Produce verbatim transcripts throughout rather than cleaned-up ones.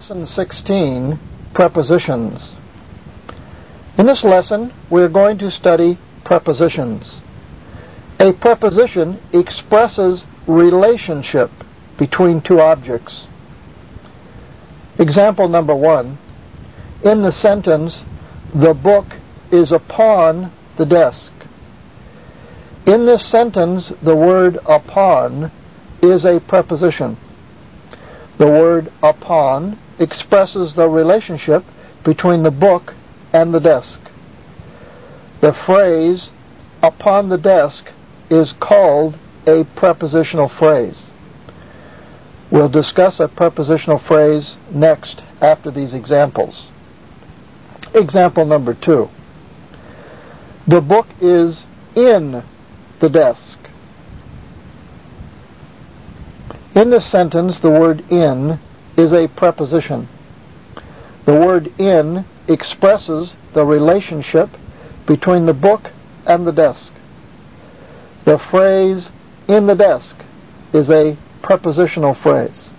Lesson sixteen, Prepositions. In this lesson, we are going to study prepositions. A preposition expresses relationship between two objects. Example number one. In the sentence, the book is upon the desk. In this sentence, the word upon is a preposition. The word upon expresses the relationship between the book and the desk. The phrase upon the desk is called a prepositional phrase. We'll discuss a prepositional phrase next after these examples. Example number two. The book is in the desk. In this sentence, the word in is a preposition. The word in expresses the relationship between the book and the desk. The phrase in the desk is a prepositional phrase.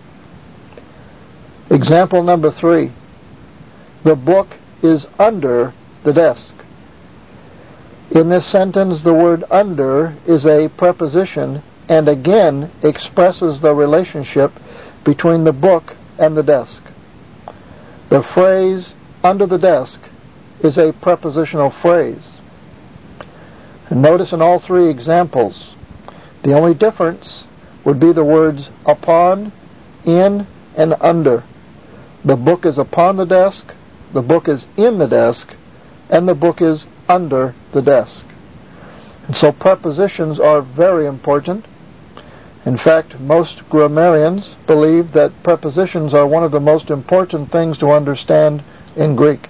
Example number three. The book is under the desk. In this sentence, the word under is a preposition and again expresses the relationship between the book and the desk. The phrase under the desk is a prepositional phrase. And notice in all three examples, the only difference would be the words upon, in, and under. The book is upon the desk, the book is in the desk, and the book is under the desk. And so prepositions are very important. In fact, most grammarians believe that prepositions are one of the most important things to understand in Greek.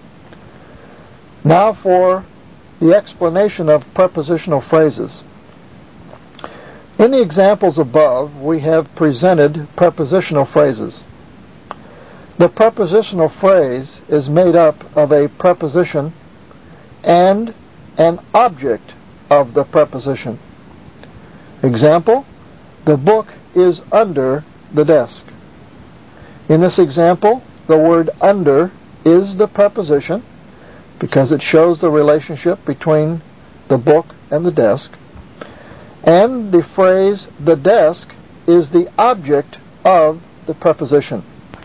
Now for the explanation of prepositional phrases. In the examples above, we have presented prepositional phrases. The prepositional phrase is made up of a preposition and an object of the preposition. Example, the book is under the desk. In this example, the word under is the preposition because it shows the relationship between the book and the desk. And the phrase the desk is the object of the preposition.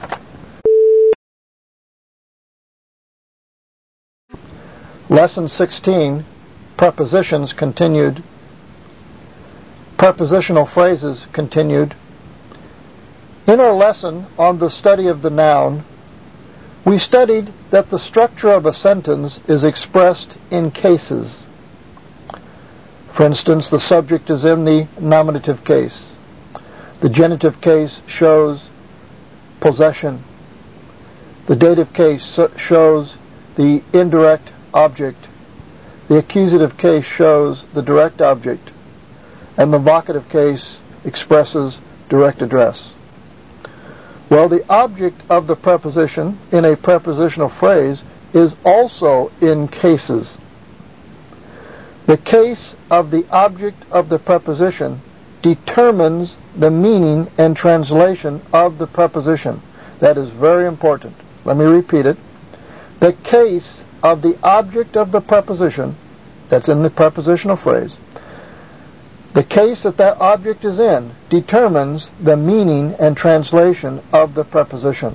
Lesson sixteen, Prepositions continued. Prepositional phrases continued. In our lesson on the study of the noun, we studied that the structure of a sentence is expressed in cases. For instance, the subject is in the nominative case. The genitive case shows possession. The dative case shows the indirect object. The accusative case shows the direct object. And the vocative case expresses direct address. Well, the object of the preposition in a prepositional phrase is also in cases. The case of the object of the preposition determines the meaning and translation of the preposition. That is very important. Let me repeat it. The case of the object of the preposition, that's in the prepositional phrase, the case that that object is in determines the meaning and translation of the preposition.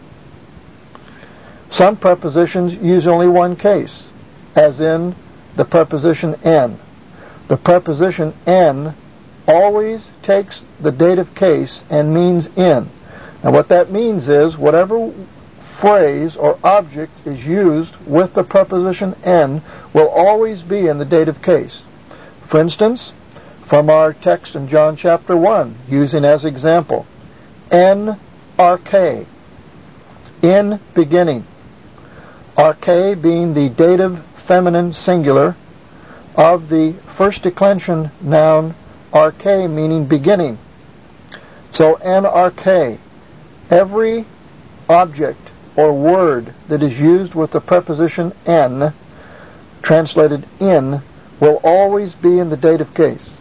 Some prepositions use only one case, as in the preposition in. The preposition in always takes the dative case and means in. And what that means is whatever phrase or object is used with the preposition in will always be in the dative case. For instance, from our text in John chapter one, using as example, en arche, in beginning. Arche being the dative feminine singular of the first declension noun arche, meaning beginning. So en arche, every object or word that is used with the preposition en, translated in, will always be in the dative case.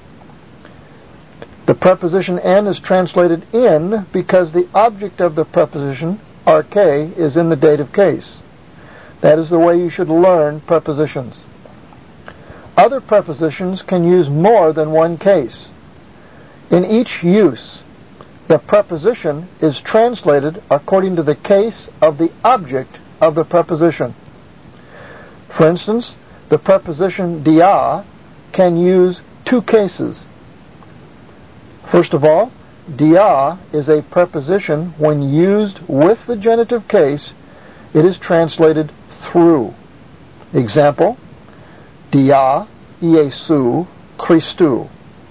The preposition en is translated in because the object of the preposition arche is in the dative case. That is the way you should learn prepositions. Other prepositions can use more than one case. In each use, the preposition is translated according to the case of the object of the preposition. For instance, the preposition dia can use two cases. First of all, dia is a preposition when used with the genitive case, it is translated through. Example, dia Iesu Christou.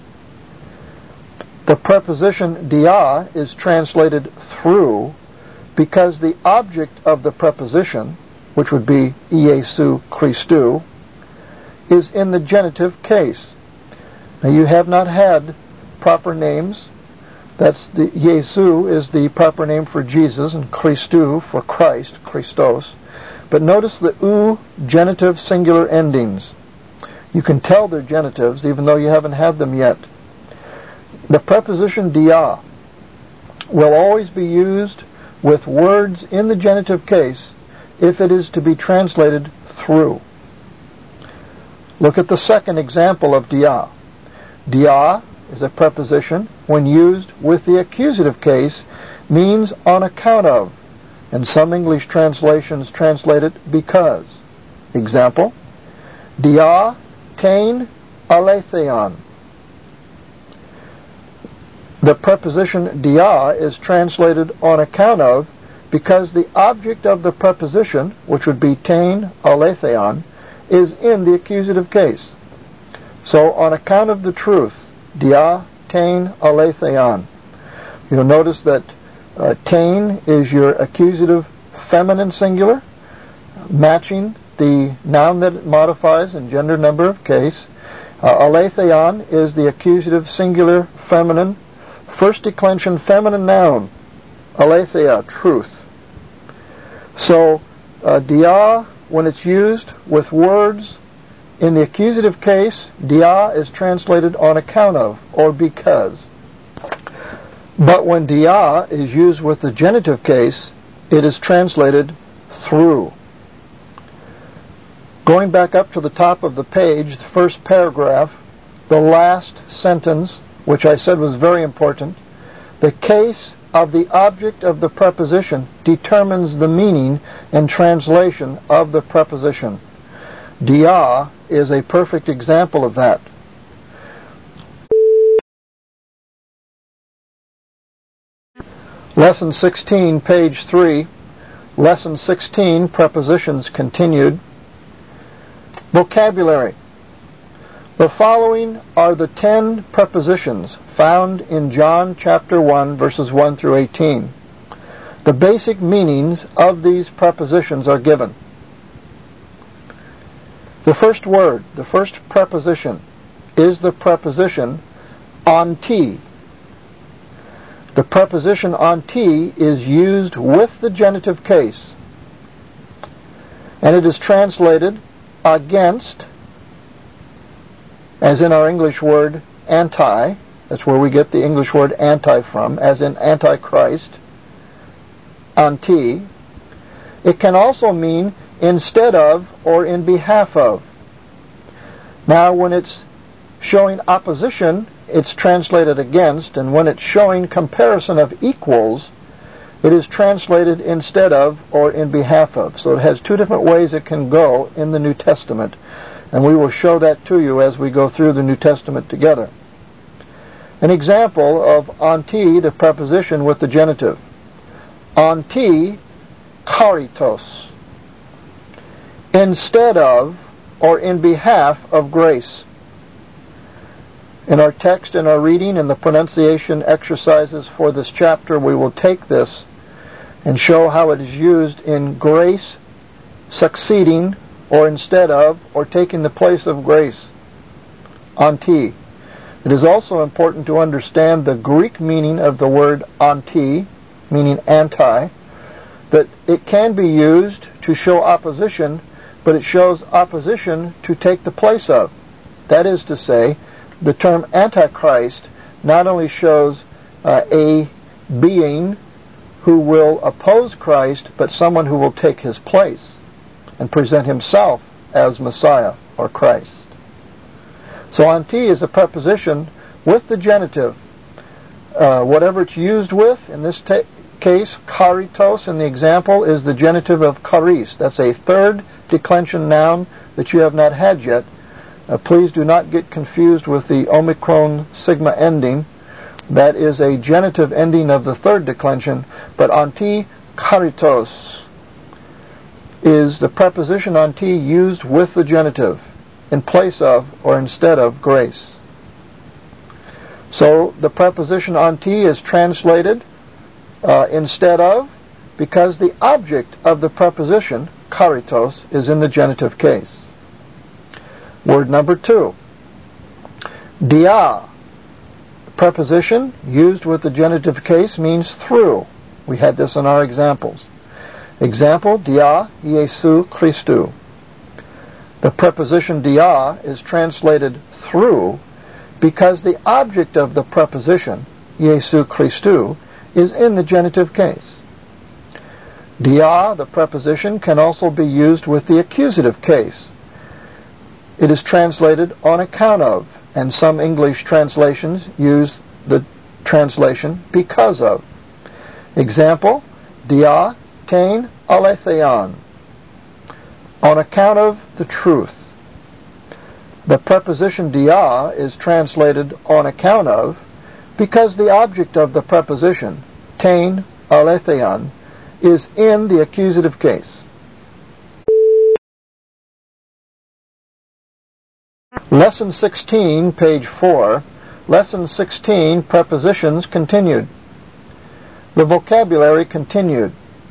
The preposition dia is translated through because the object of the preposition, which would be Iesu Christou, is in the genitive case. Now you have not had proper names. That's the Iesu is the proper name for Jesus and Christou for Christ, Christos. But notice the u genitive singular endings. You can tell they're genitives even though you haven't had them yet. The preposition dia will always be used with words in the genitive case if it is to be translated through. Look at the second example of dia. Dia is a preposition when used with the accusative case means on account of, and some English translations translate it because. Example, dia tein aletheon. The preposition dia is translated on account of because the object of the preposition, which would be tein aletheon, is in the accusative case. So on account of the truth, dia tein aletheon. You'll notice that uh, tein is your accusative feminine singular, matching the noun that it modifies in gender number of case. Uh, aletheon is the accusative singular feminine first declension feminine noun, aletheia, truth. So uh, dia, when it's used with words in the accusative case, dia is translated on account of or because. But when dia is used with the genitive case, it is translated through. Going back up to the top of the page, the first paragraph, the last sentence, which I said was very important, the case of the object of the preposition determines the meaning and translation of the preposition. Dia is a perfect example of that. Lesson sixteen, page three. Lesson sixteen, prepositions continued. Vocabulary. The following are the ten prepositions found in John chapter one, verses one through eighteen. The basic meanings of these prepositions are given. The first word, the first preposition, is the preposition onti. The preposition onti is used with the genitive case, and it is translated against, as in our English word anti. That's where we get the English word anti from, as in antichrist, anti. It can also mean instead of or in behalf of. Now, when it's showing opposition, it's translated against, and when it's showing comparison of equals, it is translated instead of or in behalf of. So it has two different ways it can go in the New Testament, and we will show that to you as we go through the New Testament together. An example of onti, the preposition with the genitive. Onti karitos. Instead of or in behalf of grace. In our text, in our reading, and the pronunciation exercises for this chapter, we will take this and show how it is used in grace succeeding or instead of or taking the place of grace. Onti. It is also important to understand the Greek meaning of the word onti, meaning anti, that it can be used to show opposition, but it shows opposition to take the place of. That is to say, the term antichrist not only shows uh, a being who will oppose Christ, but someone who will take his place and present himself as Messiah or Christ. So anti is a preposition with the genitive. Uh, whatever it's used with, in this ta- case, karitos in the example is the genitive of charis. That's a third declension noun that you have not had yet. Uh, please do not get confused with the omicron sigma ending. That is a genitive ending of the third declension, but anti karitos is the preposition anti used with the genitive in place of or instead of grace. So the preposition anti is translated uh, instead of because the object of the preposition karitos is in the genitive case. Word number two, dia. Preposition used with the genitive case means through. We had this in our examples. Example, dia Iesu Christou. The preposition dia is translated through because the object of the preposition, Iesu Christou, is in the genitive case. Dia, the preposition, can also be used with the accusative case. It is translated on account of, and some English translations use the translation because of. Example, dia tein aletheon, on account of the truth. The preposition dia is translated on account of because the object of the preposition, tein aletheon, is in the accusative case. Lesson sixteen, page four. Lesson sixteen, prepositions continued. The vocabulary continued.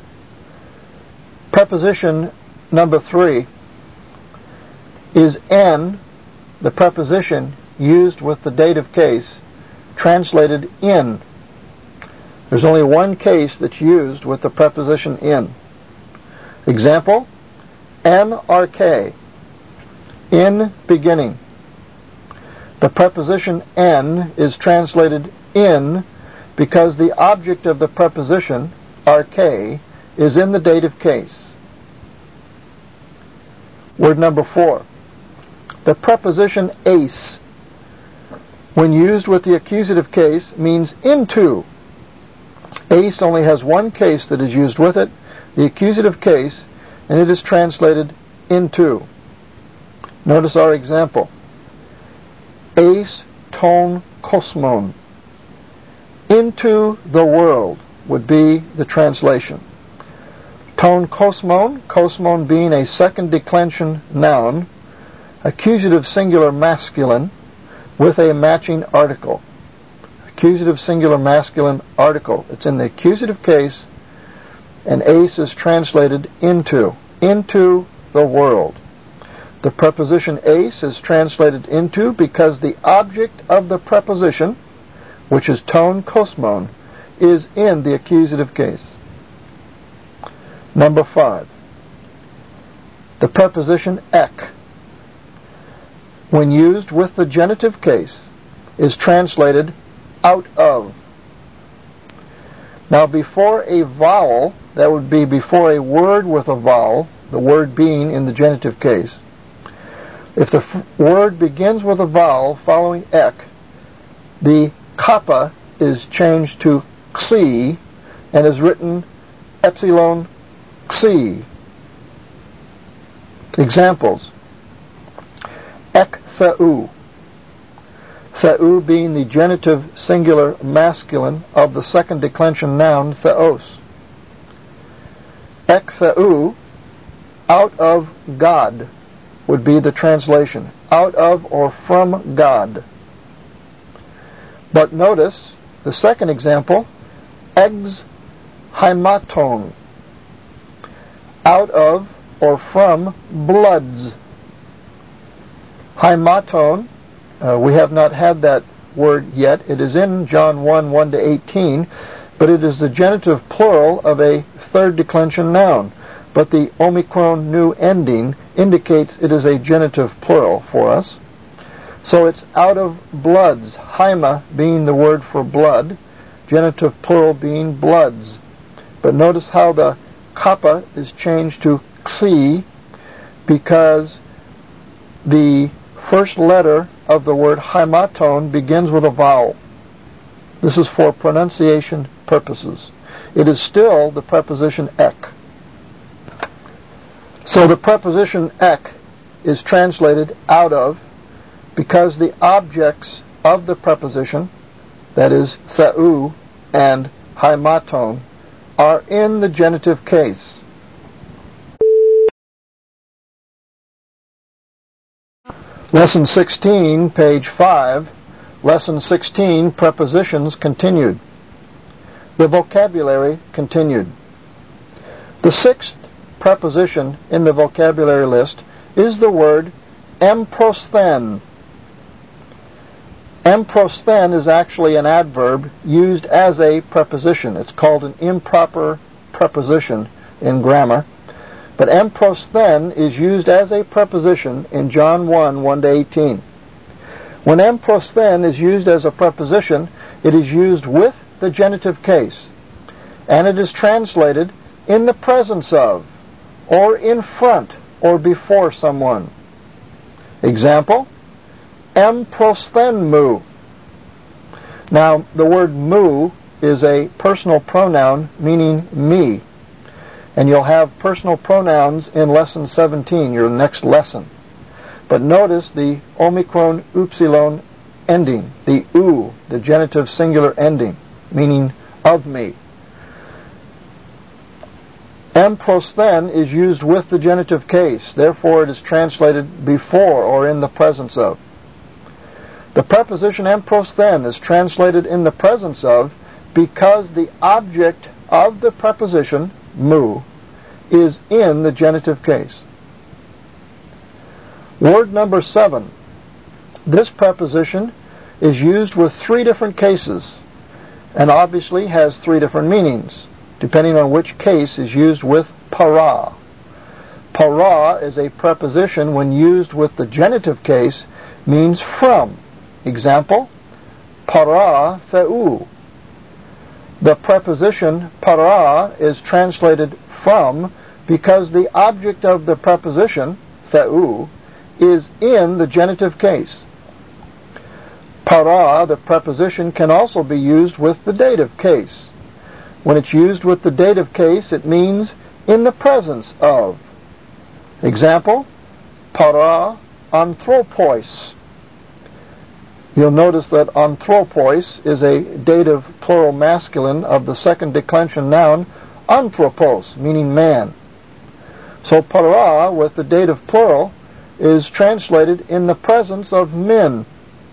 Preposition number three is en, the preposition used with the dative case, translated in. There's only one case that's used with the preposition in. Example, en arche, in beginning. The preposition en is translated in because the object of the preposition, arche, is in the dative case. Word number four. The preposition eis, when used with the accusative case, means into. Eis only has one case that is used with it, the accusative case, and it is translated into. Notice our example. Eis ton kosmon. Into the world would be the translation. Ton kosmon, kosmon being a second declension noun, accusative singular masculine with a matching article. Accusative singular masculine article. It's in the accusative case, and eis is translated into. Into the world. The preposition eis is translated into because the object of the preposition, which is ton kosmon, is in the accusative case. Number five. The preposition ek, when used with the genitive case, is translated out of. Now before a vowel, that would be before a word with a vowel, the word being in the genitive case, if the f- word begins with a vowel following ek, the kappa is changed to xi and is written epsilon xi. Examples. Ek theou. Theou being the genitive singular masculine of the second declension noun theos. Ek theou, out of God, would be the translation. Out of or from God. But notice the second example, ex hematon, out of or from bloods. Hematon, uh, we have not had that word yet. It is in John one, one to eighteen, but it is the genitive plural of a third declension noun. But the omicron new ending indicates it is a genitive plural for us. So it's out of bloods, haima being the word for blood, genitive plural being bloods. But notice how the kappa is changed to xi because the first letter of the word haimaton begins with a vowel. This is for pronunciation purposes. It is still the preposition ek. So the preposition ek is translated out of because the objects of the preposition, that is theou and haimaton, are in the genitive case. Lesson sixteen, page five. Lesson sixteen, prepositions continued. The vocabulary continued. The sixth preposition in the vocabulary list is the word emprosthen. Emprosthen is actually an adverb used as a preposition. It's called an improper preposition in grammar. But emprosthen is used as a preposition in John one, one to eighteen. When emprosthen is used as a preposition, it is used with the genitive case, and it is translated in the presence of, or in front, or before someone. Example, emprosthen mu. Now, the word mu is a personal pronoun meaning me, and you'll have personal pronouns in lesson seventeen, your next lesson. But notice the omicron upsilon ending, the u, the genitive singular ending, meaning of me. Emprosthen is used with the genitive case, therefore it is translated before or in the presence of. The preposition emprosthen is translated in the presence of because the object of the preposition, mu, is in the genitive case. Word number seven. This preposition is used with three different cases and obviously has three different meanings, depending on which case is used with para. Para is a preposition when used with the genitive case means from. Example, para theou. The preposition para is translated from because the object of the preposition, theou, is in the genitive case. Para, the preposition, can also be used with the dative case. When it's used with the dative case, it means in the presence of. Example, para anthropois. You'll notice that anthropois is a dative plural masculine of the second declension noun anthropos, meaning man. So para, with the dative plural, is translated in the presence of men.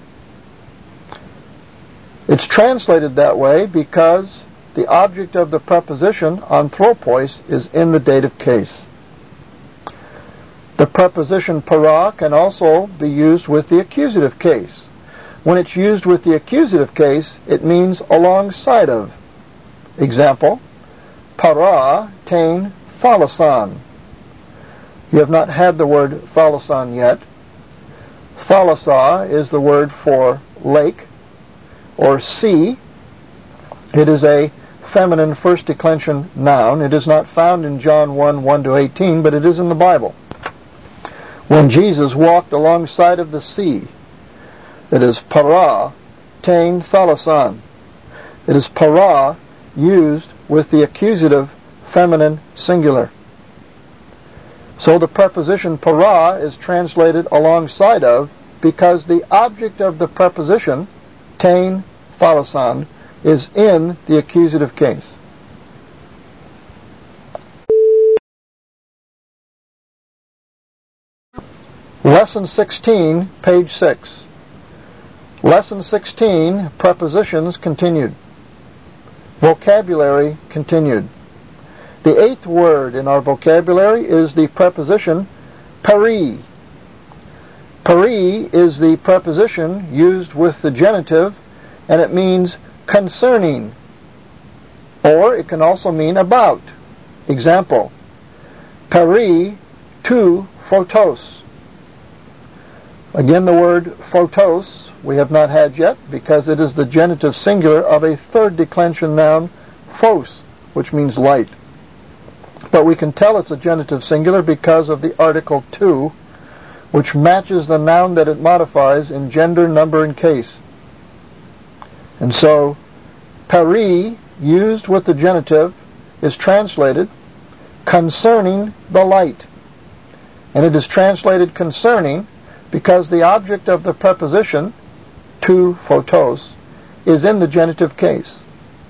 It's translated that way because the object of the preposition anthropois is in the dative case. The preposition para can also be used with the accusative case. When it's used with the accusative case, it means alongside of. Example, para tein thalasan. You have not had the word thalasan yet. Thalassa is the word for lake or sea. It is a feminine first declension noun. It is not found in John one, one to eighteen, but it is in the Bible. When Jesus walked alongside of the sea, it is para tein thalasan. It is para used with the accusative feminine singular. So the preposition para is translated alongside of because the object of the preposition, tein thalasan, is in the accusative case. Lesson sixteen, page six. Lesson sixteen, prepositions continued. Vocabulary continued. The eighth word in our vocabulary is the preposition peri. Peri is the preposition used with the genitive, and it means concerning, or it can also mean about. Example, peri tu photos. Again, the word photos we have not had yet because it is the genitive singular of a third declension noun, phos. which means light. But we can tell it's a genitive singular because of the article to, which matches the noun that it modifies in gender, number, and case. And so, peri, used with the genitive, is translated concerning the light. And it is translated concerning because the object of the preposition, to photos, is in the genitive case.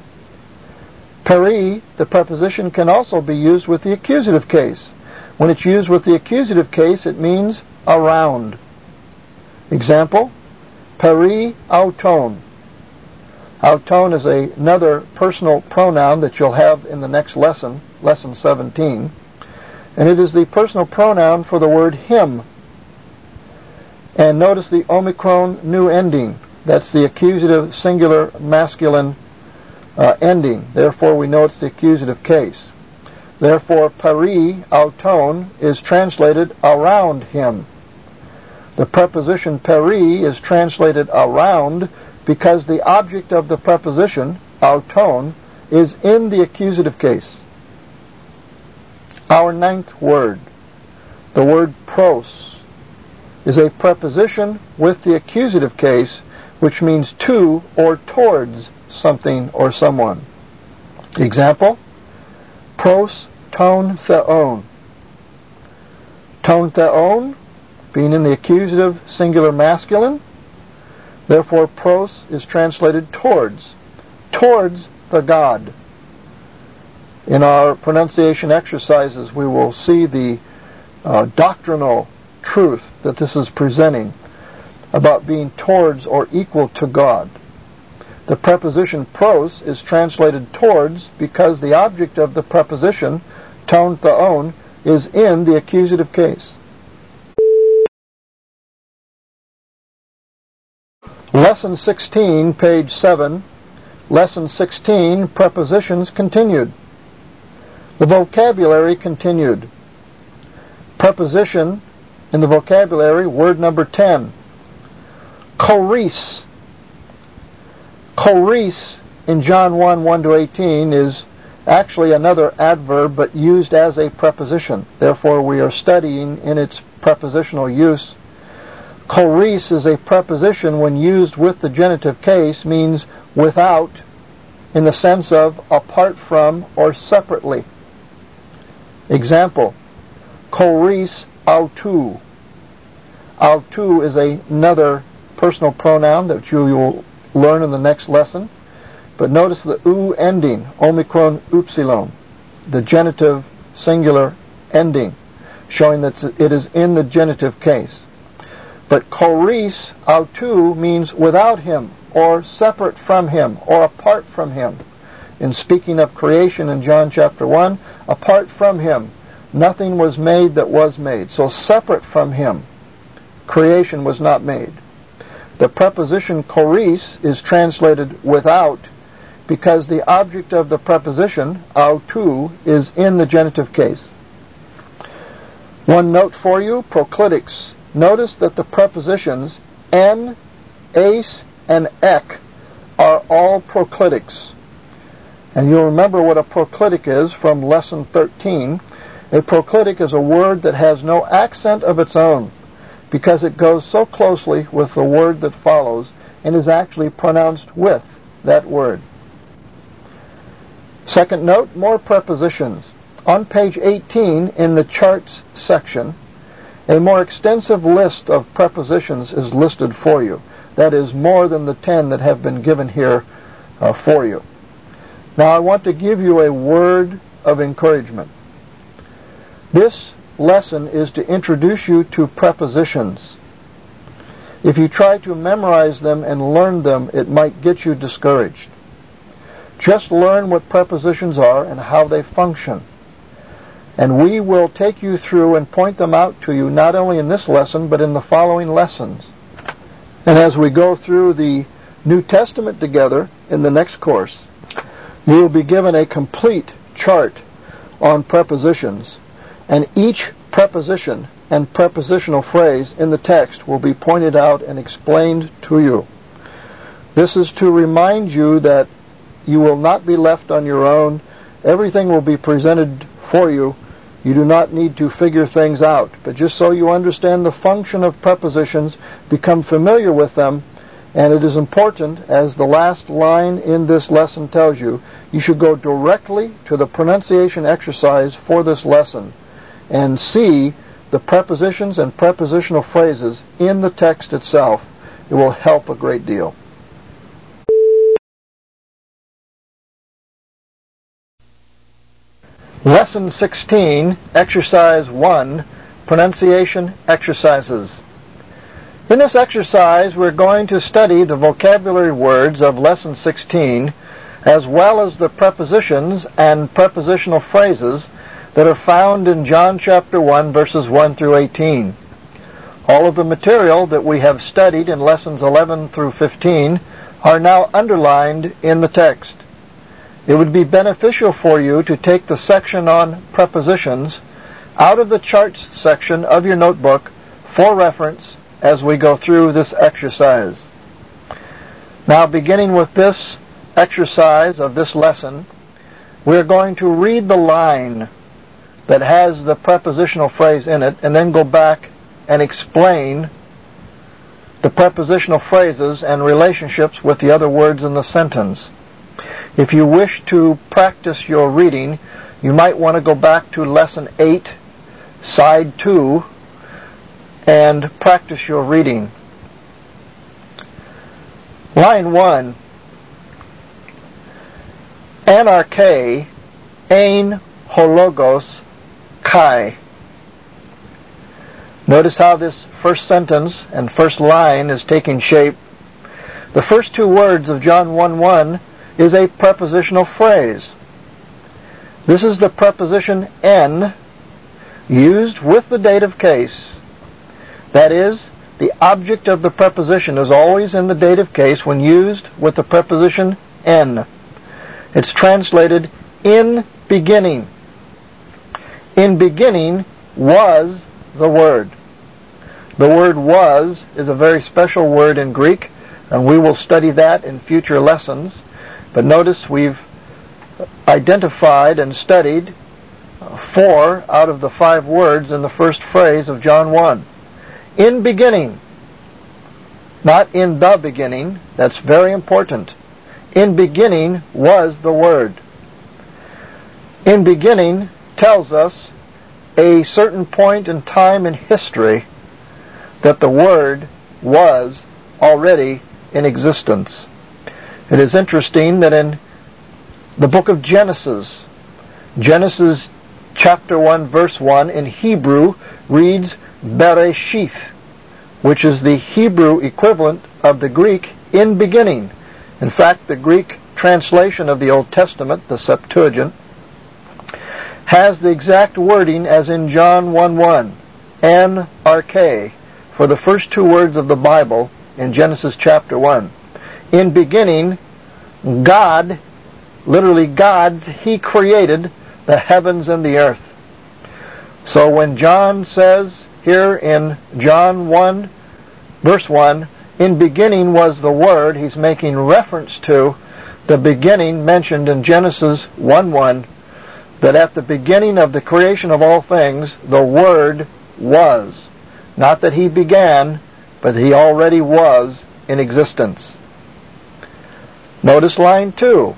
Peri, the preposition, can also be used with the accusative case. When it's used with the accusative case, it means around. Example, peri auton. Auton is a, another personal pronoun that you'll have in the next lesson, lesson seventeen. And it is the personal pronoun for the word him. And notice the omicron new ending. That's the accusative singular masculine uh, ending. Therefore, we know it's the accusative case. Therefore, peri auton is translated around him. The preposition peri is translated around because the object of the preposition, auton, is in the accusative case. Our ninth word, the word pros, is a preposition with the accusative case, which means to or towards something or someone. Example, pros ton theon. Ton theon, being in the accusative singular masculine, therefore pros is translated towards, towards the God. In our pronunciation exercises, we will see the uh, doctrinal truth that this is presenting about being towards or equal to God. The preposition pros is translated towards because the object of the preposition, ton theon, is in the accusative case. Lesson sixteen, page seven. Lesson sixteen, prepositions continued. The vocabulary continued. Preposition in the vocabulary, word number ten. Choris. Choris in John one, one to eighteen is actually another adverb but used as a preposition. Therefore, we are studying in its prepositional use. Choris is a preposition when used with the genitive case, means without, in the sense of apart from or separately. Example, choris autou. Autou is a, another personal pronoun that you will learn in the next lesson. But notice the u ending, omicron upsilon, the genitive singular ending, showing that it is in the genitive case. But choris autou means without him, or separate from him, or apart from him. In speaking of creation in John chapter one, apart from him, nothing was made that was made. So separate from him, creation was not made. The preposition choris is translated without because the object of the preposition, autou, is in the genitive case. One note for you, proclitics. Notice that the prepositions en, eis, and ek are all proclitics. And you'll remember what a proclitic is from lesson thirteen. A proclitic is a word that has no accent of its own because it goes so closely with the word that follows and is actually pronounced with that word. Second note, more prepositions. On page eighteen in the charts section, a more extensive list of prepositions is listed for you. That is more than the ten that have been given here uh, for you. Now I want to give you a word of encouragement. This lesson is to introduce you to prepositions. If you try to memorize them and learn them, it might get you discouraged. Just learn what prepositions are and how they function. And we will take you through and point them out to you not only in this lesson, but in the following lessons. And as we go through the New Testament together in the next course, you will be given a complete chart on prepositions, and each preposition and prepositional phrase in the text will be pointed out and explained to you. This is to remind you that you will not be left on your own everything will be presented for you. You do not need to figure things out. But just so you understand the function of prepositions, become familiar with them, and it is important, as the last line in this lesson tells you, you should go directly to the pronunciation exercise for this lesson and see the prepositions and prepositional phrases in the text itself. It will help a great deal. Lesson sixteen, Exercise one, Pronunciation Exercises. In this exercise, we're going to study the vocabulary words of Lesson sixteen, as well as the prepositions and prepositional phrases that are found in John chapter one, verses one through eighteen. All of the material that we have studied in Lessons eleven through fifteen are now underlined in the text. It would be beneficial for you to take the section on prepositions out of the charts section of your notebook for reference as we go through this exercise. Now, beginning with this exercise of this lesson, we're going to read the line that has the prepositional phrase in it and then go back and explain the prepositional phrases and relationships with the other words in the sentence. If you wish to practice your reading, you might want to go back to Lesson eight, Side two, and practice your reading. Line one. Anarche, ein hologos, kai. Notice how this first sentence and first line is taking shape. The first two words of John one one is a prepositional phrase. This is the preposition en, used with the dative case. That is, the object of the preposition is always in the dative case when used with the preposition en. It's translated in beginning. In beginning was the Word. The word was is a very special word in Greek, and we will study that in future lessons. But notice we've identified and studied four out of the five words in the first phrase of John one. In beginning, not in the beginning. That's very important. In beginning was the Word. In beginning tells us a certain point in time in history that the Word was already in existence. It is interesting that in the book of Genesis, Genesis chapter one, verse one, in Hebrew reads Bereshith, which is the Hebrew equivalent of the Greek in beginning. In fact, the Greek translation of the Old Testament, the Septuagint, has the exact wording as in John one one, an arche, for the first two words of the Bible in Genesis chapter one. In beginning, God, literally God's, He created the heavens and the earth. So when John says here in John one, verse one, in beginning was the Word, he's making reference to the beginning mentioned in Genesis one one, that at the beginning of the creation of all things, the Word was. Not that He began, but He already was in existence. Notice line two.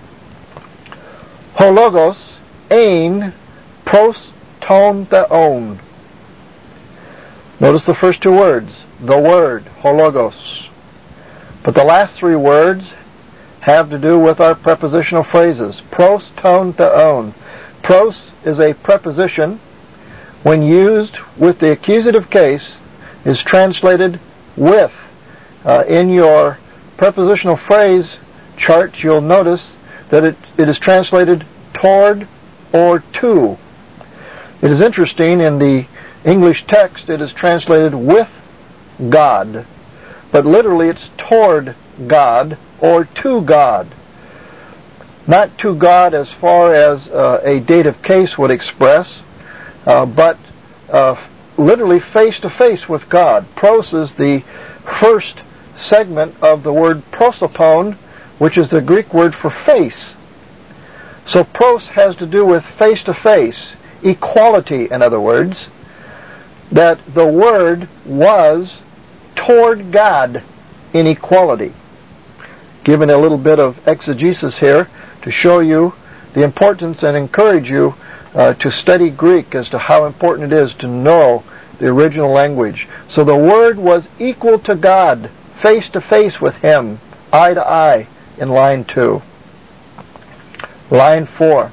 Hologos, ein, pros ton theon. Notice the first two words, the Word, hologos. But the last three words have to do with our prepositional phrases. Pros ton theon. Pros is a preposition. When used with the accusative case, is translated with. Uh, in your prepositional phrase chart, you'll notice that it, it is translated toward or to. It is interesting, in the English text it is translated with God, but literally it's toward God or to God. Not to God as far as uh, a dative case would express, uh, but uh, literally face to face with God. Pros is the first segment of the word prosopon, which is the Greek word for face. So pros has to do with face-to-face, equality, in other words, that the Word was toward God in equality. Given a little bit of exegesis here to show you the importance and encourage you uh, to study Greek as to how important it is to know the original language. So the Word was equal to God, face to face with Him, eye to eye, in line two. Line four.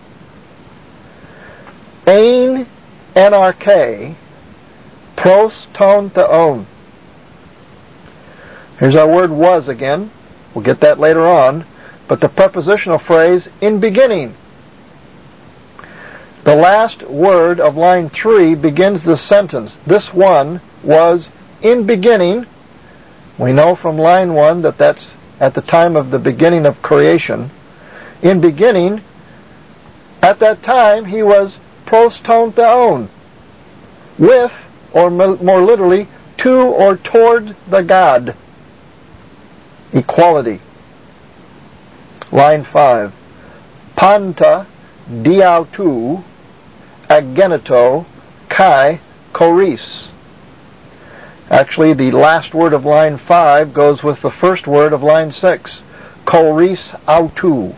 Ein NRK pros ton theon. Here's our word was again. We'll get that later on. But the prepositional phrase, in beginning. The last word of line three begins this sentence. This one was in beginning. We know from line one that that's at the time of the beginning of creation. In beginning, at that time, he was pros ton theon, with, or more literally, to or toward the God. Equality. Line five. Panta diautou ageneto kai choris. Actually, the last word of line five goes with the first word of line six. Choris autou.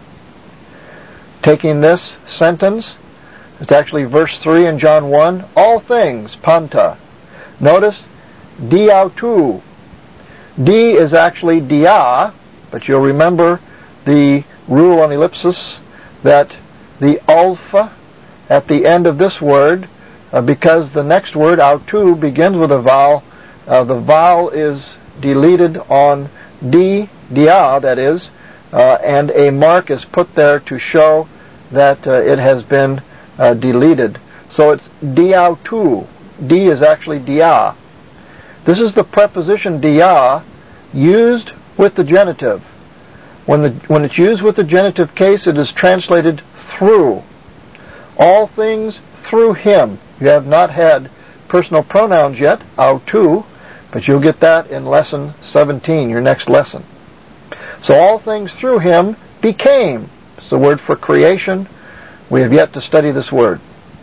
Taking this sentence, it's actually verse three in John one. All things, panta. Notice, diautou. D is actually dia, but you'll remember the rule on ellipsis that the alpha at the end of this word, uh, because the next word, autou, begins with a vowel, uh, the vowel is deleted on D, dia, that is, uh, and a mark is put there to show that uh, it has been uh, deleted. So it's diautou. D is actually dia. This is the preposition dia used with the genitive. When, the, when it's used with the genitive case, it is translated through. All things through him. You have not had personal pronouns yet, autou, but you'll get that in lesson seventeen, your next lesson. So all things through him became. It's the word for creation. We have yet to study this word.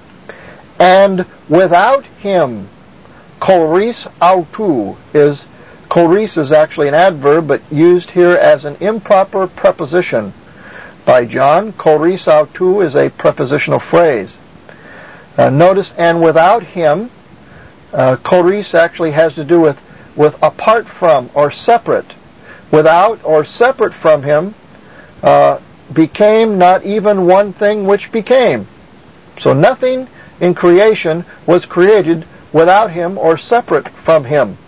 And without him, choris autou is, choris is actually an adverb, but used here as an improper preposition by John. Choris autou is a prepositional phrase. Uh, notice, and without him, uh, choris actually has to do with, with apart from or separate. Without or separate from him uh, became not even one thing which became. So nothing in creation was created without him or separate from him.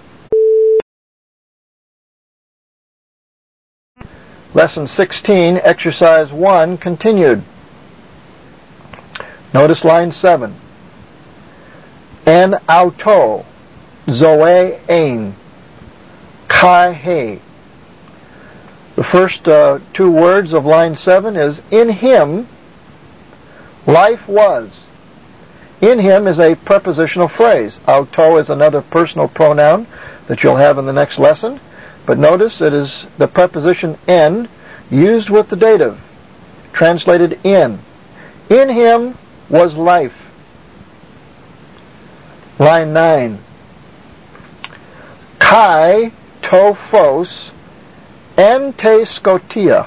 Lesson sixteen, exercise one, continued. Notice line seven. En auto, zoe ein, kai he. The first uh, two words of line seven is, in him, life was. In him is a prepositional phrase. Auto is another personal pronoun that you'll have in the next lesson. But notice it is the preposition en used with the dative, translated in. In him was life. Line nine. Kai to phos en te scotia.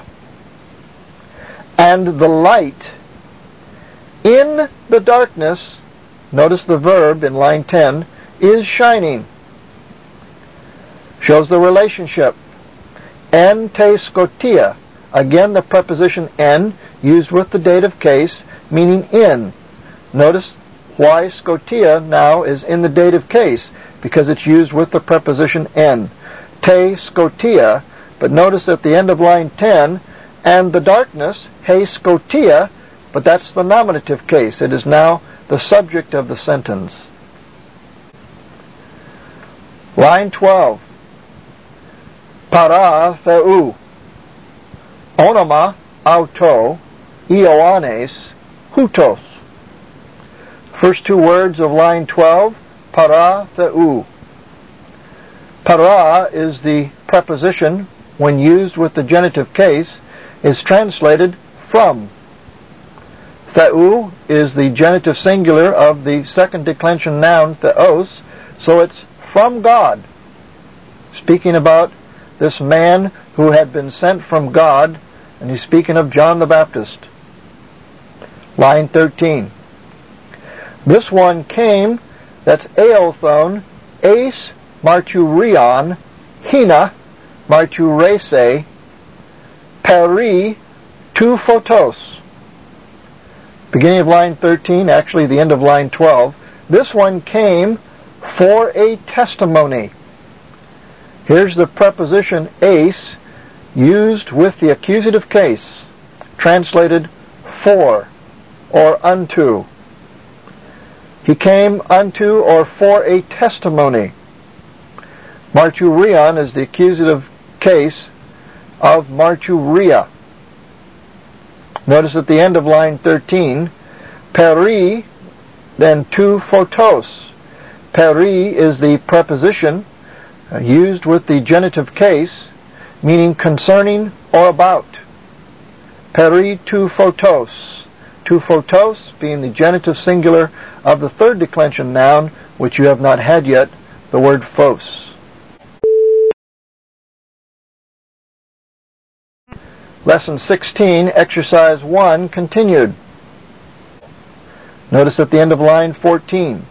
And the light in the darkness, notice the verb in line ten, is shining. Shows the relationship. En te scotia. Again, the preposition en used with the dative case, meaning in. Notice why scotia now is in the dative case, because it's used with the preposition en. Te scotia, but notice at the end of line ten, and the darkness, he scotia, but that's the nominative case. It is now the subject of the sentence. Line twelve. Para theou. Onoma auto, ioannes, hutos. First two words of line twelve, para theou. Para is the preposition, when used with the genitive case, is translated from. Theou is the genitive singular of the second declension noun theos, so it's from God. Speaking about this man who had been sent from God, and he's speaking of John the Baptist. Line thirteen. This one came, that's eothon, eis marturion, hina marturese, peri tu photos. Beginning of line thirteen, actually the end of line twelve. This one came for a testimony. Here's the preposition eis used with the accusative case, translated for or unto. He came unto or for a testimony. Marturion is the accusative case of marturia. Notice at the end of line thirteen, peri, then tu photos. Peri is the preposition uh, used with the genitive case, meaning concerning or about. Peri tu photos. Tu photos being the genitive singular of the third declension noun, which you have not had yet, the word phos. Lesson sixteen, exercise one, continued. Notice at the end of line fourteen.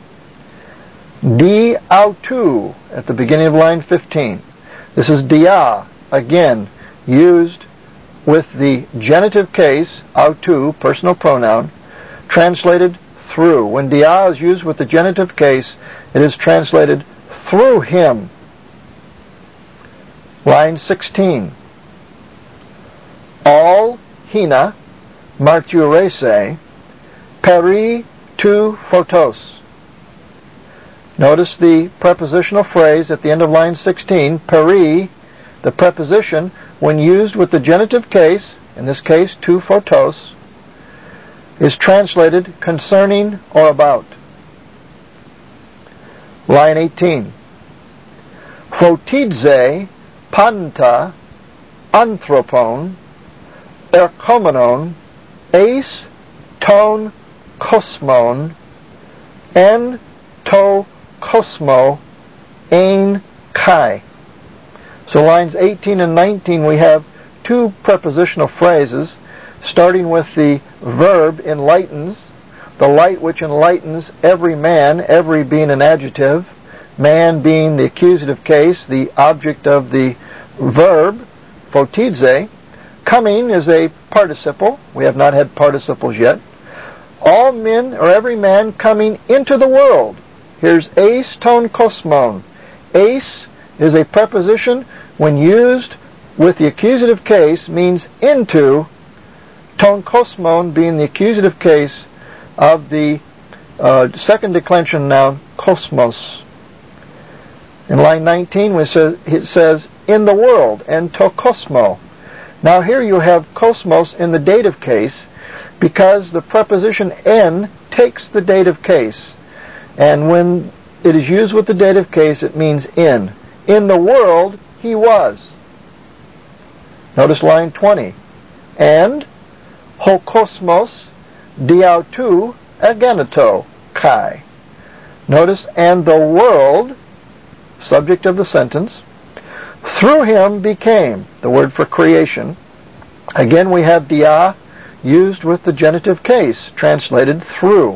Di autu at the beginning of line fifteen. This is dia, again, used with the genitive case, autu, personal pronoun, translated through. When dia is used with the genitive case, it is translated through him. Line sixteen. All hina marturese peri tu photos. Notice the prepositional phrase at the end of line sixteen, peri, the preposition, when used with the genitive case, in this case tu photos, is translated concerning or about. Line eighteen. Photidze panta anthropon erkomenon eis ton kosmon en to kosmo ein kai. So lines eighteen and nineteen we have two prepositional phrases, starting with the verb enlightens, the light which enlightens every man, every being an adjective, man being the accusative case, the object of the verb, photidze. Coming is a participle. We have not had participles yet. All men, or every man, coming into the world. Here's eis ton kosmon. Eis is a preposition when used with the accusative case means into, ton kosmon being the accusative case of the uh, second declension noun kosmos. In line nineteen it says, it says in the world, and to kosmo. Now here you have kosmos in the dative case because the preposition en takes the dative case. And when it is used with the dative case, it means in. In the world, he was. Notice line twenty. And ho kosmos diautu ageneto kai. Notice, and the world, subject of the sentence, through him became, the word for creation. Again we have dia used with the genitive case, translated through.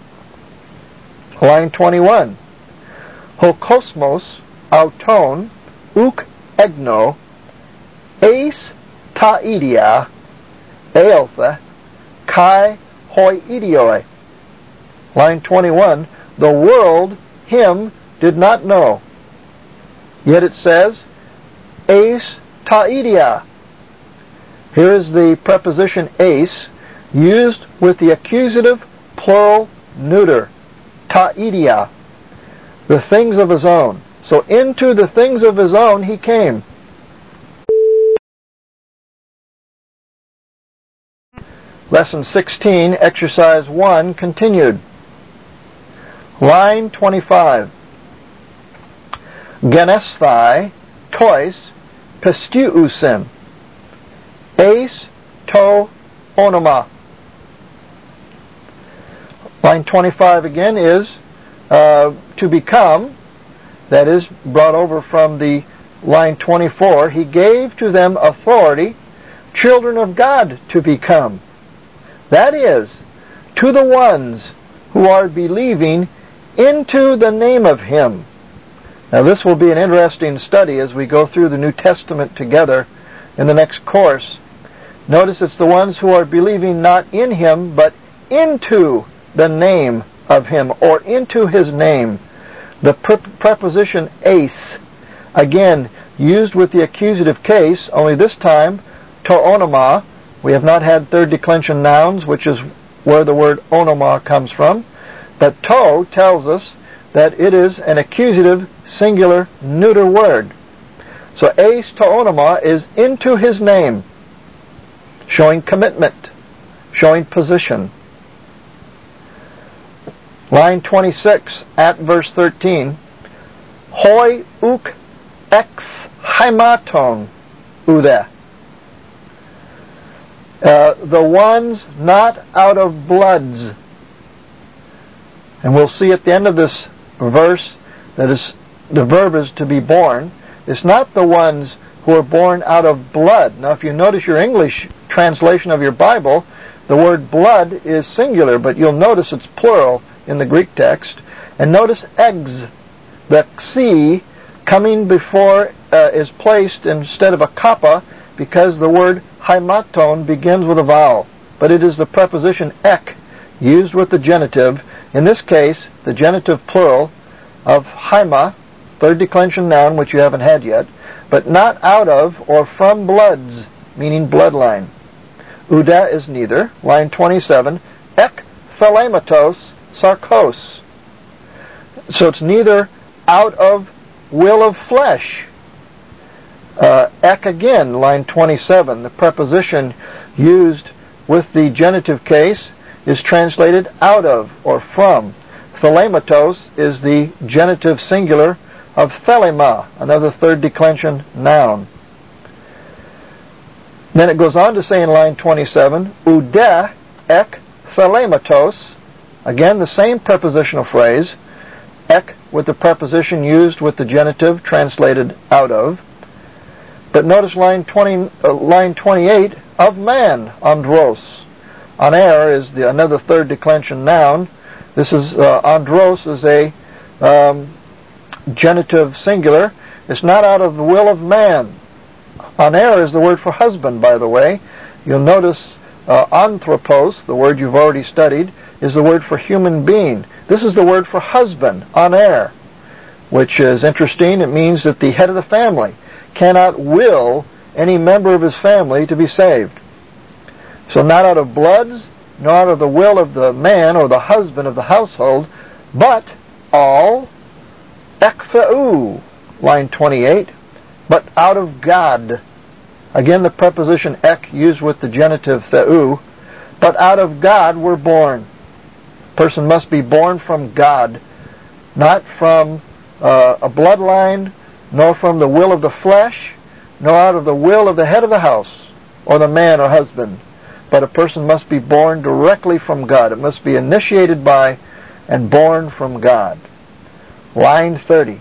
Line twenty-one. Ho kosmos auton uk egno eis ta idia eotha kai hoi idioi. Line twenty-one. The world him did not know. Yet it says eis ta idia. Here is the preposition eis used with the accusative plural neuter, ta idia, the things of his own. So into the things of his own he came. Lesson sixteen, exercise one, continued. Line twenty-five. Genesthai tois pistiusin eis to onoma. Line twenty-five again is uh, to become, that is brought over from the line twenty-four. He gave to them authority, children of God to become. That is, to the ones who are believing into the name of Him. Now this will be an interesting study as we go through the New Testament together in the next course. Notice it's the ones who are believing not in Him, but into the name of Him, or into His name. The pre- preposition eis, again, used with the accusative case, only this time, to onoma. We have not had third declension nouns, which is where the word onoma comes from. But to tells us that it is an accusative singular neuter word. So eis to onoma is into His name, showing commitment, showing position. Line twenty-six at verse thirteen. Hoi uk ex haimaton ude. Uh, the ones not out of bloods. And we'll see at the end of this verse that is the verb is to be born. It's not the ones who are born out of blood. Now if you notice your English translation of your Bible, the word blood is singular, but you'll notice it's plural in the Greek text. And notice eggs. The xi coming before uh, is placed instead of a kappa because the word haimaton begins with a vowel. But it is the preposition ek used with the genitive. In this case, the genitive plural of haima, third declension noun, which you haven't had yet, but not out of or from bloods, meaning bloodline. Uda is neither. Line twenty-seven, ek thalematos sarkos. So it's neither out of will of flesh. Uh, ek again, line twenty-seven, the preposition used with the genitive case is translated out of or from. Thalematos is the genitive singular of thelema, another third declension noun. Then it goes on to say in line twenty-seven, ude ek thalematos, again the same prepositional phrase, ek with the preposition used with the genitive translated out of. But notice line twenty, uh, line twenty-eight, of man, andros. Aner is the another third declension noun. This is uh, andros is a um, genitive singular. It's not out of the will of man. Aner is the word for husband, by the way. You'll notice uh, anthropos, the word you've already studied, is the word for human being. This is the word for husband, aner, which is interesting. It means that the head of the family cannot will any member of his family to be saved. So not out of bloods, nor out of the will of the man or the husband of the household, but all ektheu, line twenty-eight, but out of God. Again, the preposition ek used with the genitive theu, but out of God we're born. A person must be born from God, not from uh, a bloodline, nor from the will of the flesh, nor out of the will of the head of the house, or the man or husband. But a person must be born directly from God. It must be initiated by and born from God. Line thirty.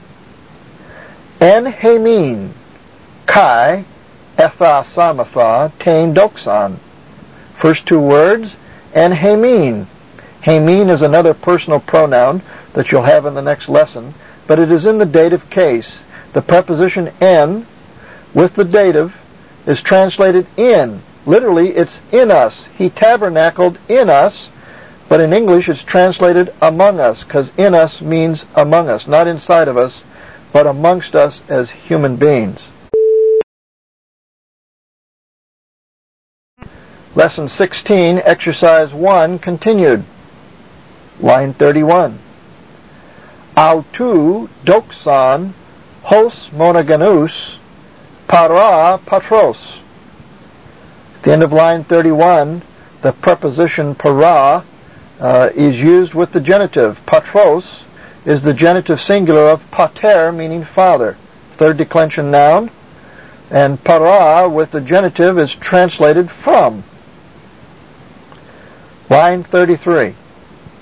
En hemin, kai, etha samatha, tain doxan. First two words, en hemin. Hemin is another personal pronoun that you'll have in the next lesson, but it is in the dative case. The preposition en with the dative is translated in. Literally, it's in us. He tabernacled in us, but in English it's translated among us, because in us means among us, not inside of us, but amongst us as human beings. Lesson sixteen, Exercise one, continued. Line thirty-one. Autu doxan hos monoganus para patros. At the end of line thirty-one, the preposition para uh, is used with the genitive. Patros is the genitive singular of pater, meaning father. Third declension noun. And para with the genitive is translated from. Line thirty-three.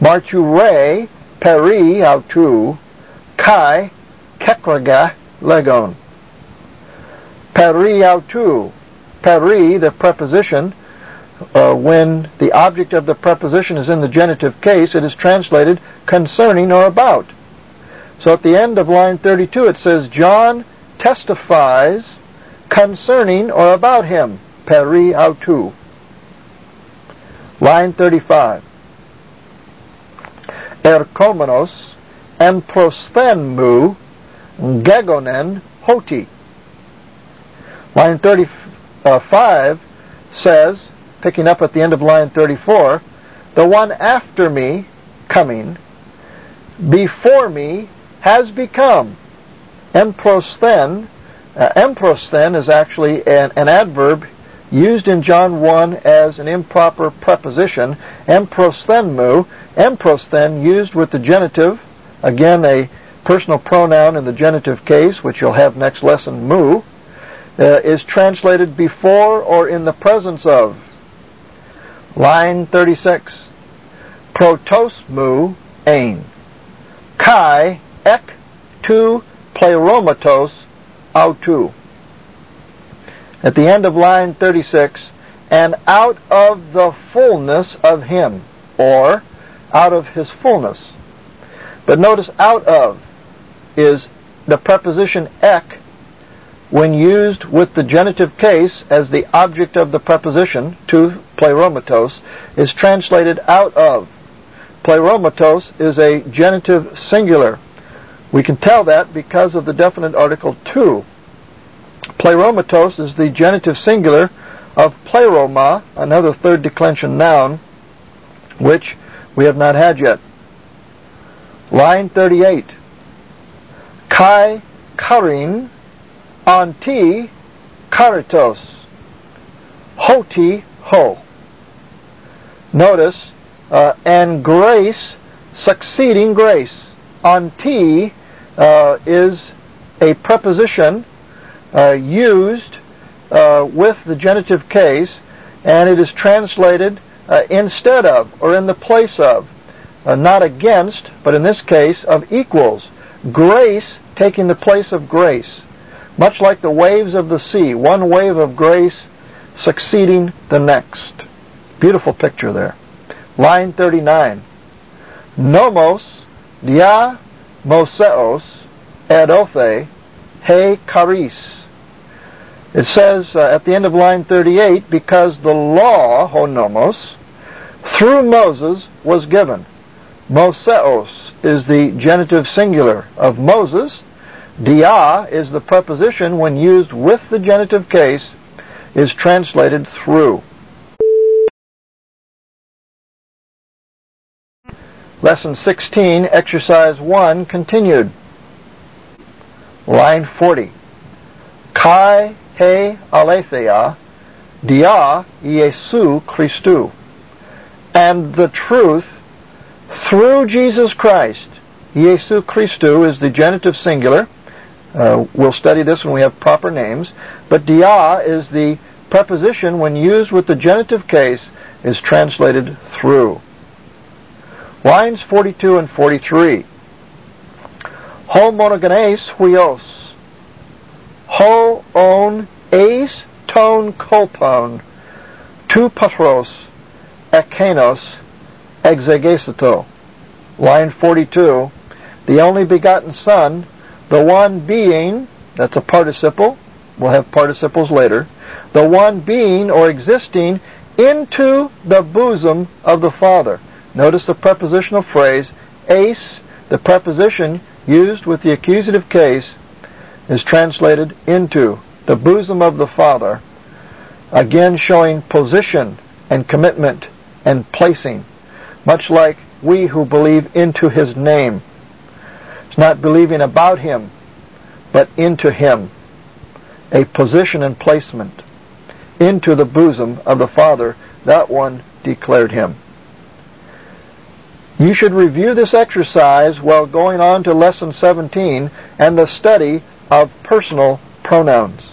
Marture, peri autu, kai, kekraga, legon. Peri autu. Peri, the preposition, uh, when the object of the preposition is in the genitive case, it is translated concerning or about. So at the end of line thirty-two it says, John testifies concerning or about him. Peri autu. Line thirty-five. Erkomenos emprosthenmu gegonen hoti. Line thirty-five says, picking up at the end of line thirty-four, the one after me, coming, before me, has become. Emprosthen. Uh, emprosthen is actually an, an adverb used in John one as an improper preposition. Emprosthenmu. Emprosthen used with the genitive, again a personal pronoun in the genitive case, which you'll have next lesson, mu, uh, is translated before or in the presence of. Line thirty-six. Protosmu ein. Kai ek tu pleiromatos autu. At the end of line thirty-six, and out of the fullness of him, or out of his fullness. But notice out of is the preposition ek when used with the genitive case as the object of the preposition, tu pleiromatos, is translated out of. Pleiromatos is a genitive singular. We can tell that because of the definite article tu. Pleiromatos is the genitive singular of pleroma, another third declension noun, which we have not had yet. Line thirty-eight. Kai karin anti karitos. Hoti ho. Notice, uh, and grace succeeding grace. Anti uh, is a preposition uh, used uh, with the genitive case, and it is translated uh, instead of or in the place of. Uh, not against, but in this case of equals. Grace taking the place of grace. Much like the waves of the sea, one wave of grace succeeding the next. Beautiful picture there. Line thirty-nine. Nomos dia moseos edothe he charis. It says uh, at the end of line thirty-eight, because the law, ho nomos, through Moses was given. Moseos is the genitive singular of Moses. Dia is the preposition when used with the genitive case is translated through. Lesson sixteen, Exercise one, continued. Line forty. Kai he aletheia dia Iesu Christu. And the truth through Jesus Christ. Iesu Christu is the genitive singular. Uh, we'll study this when we have proper names. But dia is the preposition when used with the genitive case is translated through. Lines forty-two and forty-three. Ho monogenes huios. Ho on eis ton kolpon. Tu patros ekenos exegeseto. Line forty-two. The only begotten Son, the one being, that's a participle, we'll have participles later, the one being or existing into the bosom of the Father. Notice the prepositional phrase, eis, the preposition used with the accusative case, is translated into the bosom of the Father, again showing position and commitment and placing, much like we who believe into His name. It's not believing about Him, but into Him. A position and placement into the bosom of the Father. That one declared Him. You should review this exercise while going on to Lesson seventeen and the study of personal pronouns.